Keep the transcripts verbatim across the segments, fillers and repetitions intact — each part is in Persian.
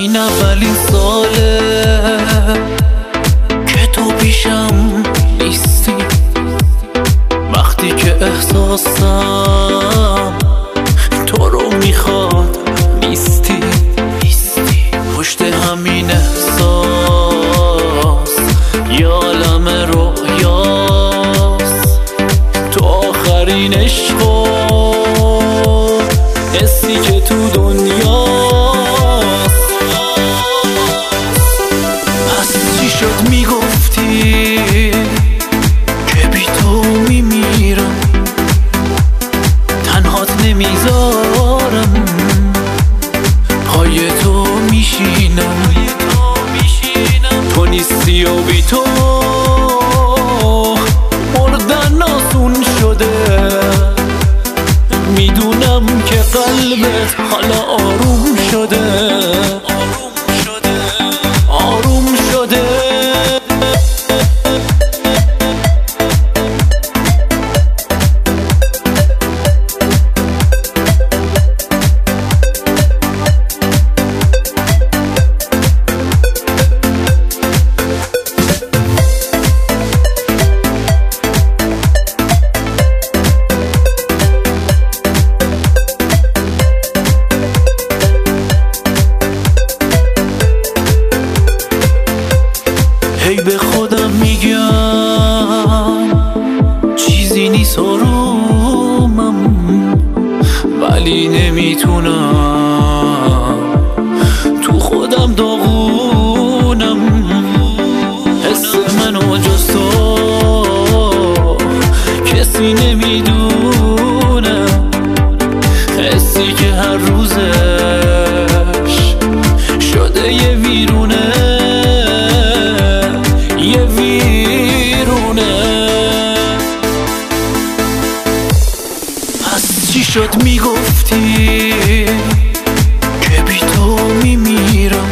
این اولین ساله که تو پیشم نیستی، وقتی که احساسم تو رو میخواد نیستی. پشت همین احساس یه عالم رویاست، تو آخرین عشق حسی که تو دنیاست. پس چی شد میگفتی که بی تو میمیرم، تنهات نمیذارم، پای تو میشینم، تو نیستی و بی تو مردن آسون شده. میدونم که قلبت حالا آروم شده، آروم شده. هی به خودم میگم چیزی نیست آرومم، ولی نمیتونم، تو خودم داغونم. حس منو جز تو کسی نمیدونه، حسی که هر روزش شده یه ویرونه، یه ویرونه. پس چی شد میگفتی که بی تو میمیرم،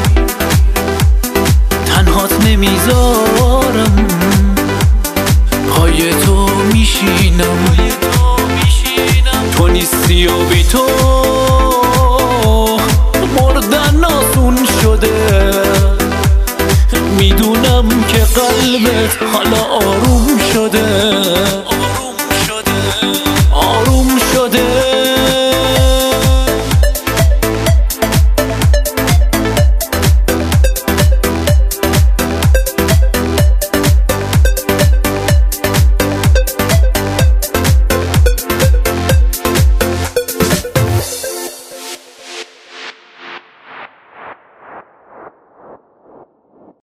تنهات نمیذارم، پای تو میشینم، تو نیستی و بی تو مردن آسون شده. میدونم که قلبت حالا